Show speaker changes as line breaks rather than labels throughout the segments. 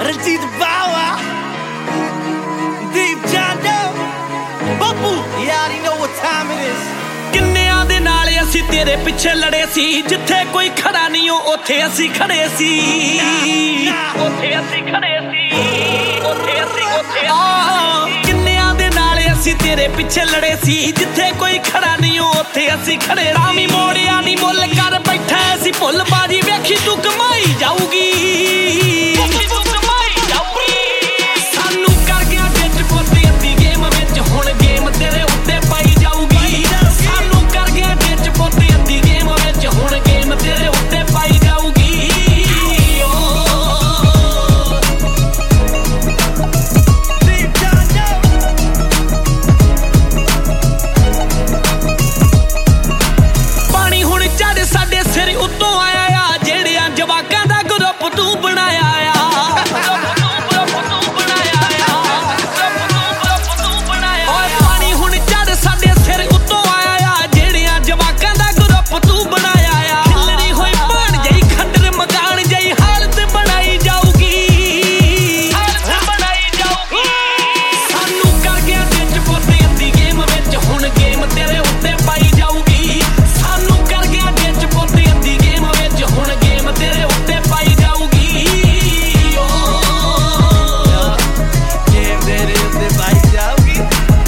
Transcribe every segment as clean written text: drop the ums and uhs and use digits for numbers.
Rajit Bawa, Deep John Doe, Babu, you already know what time it is.
ਕਿੰਨਿਆਂ ਦੇ ਨਾਲ ਅਸੀਂ ਤੇਰੇ ਪਿੱਛੇ ਲੜੇ ਸੀ, ਜਿੱਥੇ ਕੋਈ ਖੜਾ ਨਹੀਂ ਉੱਥੇ ਅਸੀਂ ਖੜੇ ਸੀ, ਉੱਥੇ ਅਸੀਂ ਖੜੇ ਸੀ, ਕਿੰਨਿਆਂ ਦੇ ਨਾਲ ਅਸੀਂ ਤੇਰੇ ਪਿੱਛੇ ਲੜੇ ਸੀ, ਜਿੱਥੇ ਕੋਈ ਖੜਾ ਨਹੀਂ ਉੱਥੇ ਅਸੀਂ ਖੜੇ। ਰਾਮੀ ਮੋੜਿਆ ਨਹੀਂ ਮੁੱਲ ਕਰ ਬੈਠਾ ਸੀ ਭੁੱਲ ਬਾਜੀ, ਵੇਖੀ ਤੂੰ ਕਮਾਈ ਜਾਊਗੀ, ਸਾਨੂੰ ਕਰ ਗਿਆ ਵਿੱਚ ਪੋਤੀ ਅੱਧੀ ਗੇਮ ਵਿੱਚ, ਹੁਣ ਗੇਮ ਤੇਰੇ ਉੱਤੇ ਪਾਈ ਜਾਊਗੀ, ਸਾਨੂੰ ਕਰ ਗਿਆ ਵਿੱਚ ਪੋਤੀ ਅੱਧੀ ਗੇਮ ਵਿੱਚ, ਹੁਣ ਗੇਮ ਤੇਰੇ ਉੱਤੇ ਪਾਈ ਜਾਊਗੀ। ਪਾਣੀ ਹੁਣ ਚੜ ਸਾਡੇ ਸਿਰ ਉੱਤੋਂ ਆਇਆ ਆ, ਜਿਹੜਿਆਂ ਜਵਾਕਾਂ ਦਾ ਗਰੁੱਪ ਤੂੰ ਬਣਾਇਆ ਆ, ਪਾਣੀ ਹੁਣ ਚੜ ਸਾਡੇ ਸਿਰ ਉੱਤੋਂ ਆਇਆ ਆ, ਜਿਹੜਿਆਂ ਜਵਾਕਾਂ ਦਾ ਗਰੁੱਪ ਤੂੰ ਬਣਾਇਆ ਆ। ਖਿਲਰੀ ਹੋਈ ਬਣ ਜਈ ਖੰਡਰ ਮਕਾਨ ਜਈ ਹਾਲਤ ਬਣਾਈ ਜਾਊਗੀ, ਸਾਨੂੰ ਕਰ ਗਿਆ ਵਿੱਚ ਪੋਤੇ ਅੱਧੀ ਗੇਮ ਵਿੱਚ, ਹੁਣ ਗੇਮ ਤੇਰੇ ਉੱਤੇ ਪਾਈ ਜਾਊਗੀ, ਸਾਨੂੰ ਕਰ ਗਿਆ ਵਿੱਚ ਪੋਤੇ ਅੱਧੀ ਗੇਮ ਵਿੱਚ, ਹੁਣ ਗੇਮ ਤੇਰੇ ਉੱਤੇ ਪਾਈ ਜਾਊਗੀ।
Game ਤੇਰੇ ਉੱਤੇ ਪਾਈ ਜਾਊਗੀ।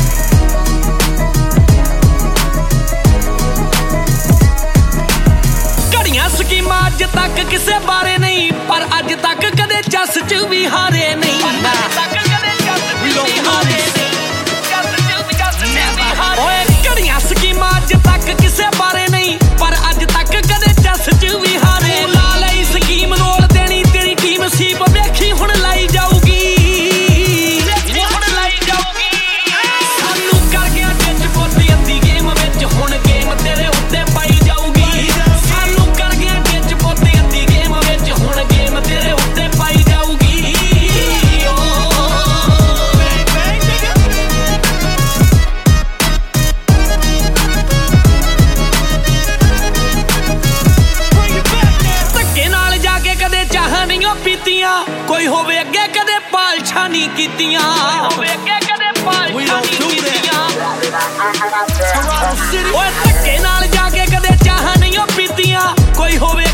ਘੜੀਆਂ ਸਕੀਮਾਂ ਅੱਜ ਤੱਕ ਕਿਸੇ ਬਾਰੇ ਨਹੀਂ, ਪਰ ਅੱਜ ਤੱਕ ਕਦੇ ਚੱਸ ਚ ਵੀ ਹਾਰੇ ਨਹੀਂ, ਓਏ ਘੜੀਆਂ ਸਕੀਮਾਂ ਅੱਜ ਤੱਕ ਕਿਸੇ ਬਾਰੇ ਨਹੀਂ, ਪਰ ਅੱਜ ਤੱਕ ਕਦੇ ਚੱਸ ਚ ਵੀ ਹਾਰੇ। ਲਾ ਲਈ ਸਕੀਮ ਰੋਲ ਦੇਣੀ ਤੇਰੀ ਟੀਮ ਸੀਪ, ਵੇਖੀ ਹੁਣ ਲਾਈ ਜਾਊਗੀ, ਸਾਨੂੰ ਕਰ ਗਿਆ ਵਿੱਚ ਪੋਤੀ ਅੱਧੀ ਗੇਮ ਵਿੱਚ, ਹੁਣ ਗੇਮ ਤੇਰੇ ਉੱਤੇ ਪਾਈ ਜਾਊਗੀ, ਸਾਨੂੰ ਕਰ ਗਿਆ ਵਿੱਚ ਪੋਤੀ ਅੱਧੀ ਗੇਮ ਵਿੱਚ, ਹੁਣ ਗੇਮ ਤੇਰੇ ਉੱਤੇ ਪਾਈ ਜਾਊਗੀ। ਧੱਕੇ ਨਾਲ ਜਾ ਕੇ ਕਦੇ ਚਾਹਾਂ ਨਹੀਂ ਪੀਤੀਆਂ, ਕੋਈ ਹੋਵੇ ਅੱਗੇ ਕਦੇ ਪਾਲਛਾ ਨਹੀਂ ਕੀਤੀਆਂ, ਓਏ ਧੱਕੇ ਨਾਲ ਜਾ ਕੇ ਕਦੇ ਚਾਹਾਂ ਨਹੀਂ ਪੀਤੀਆਂ, ਕੋਈ ਹੋਵੇ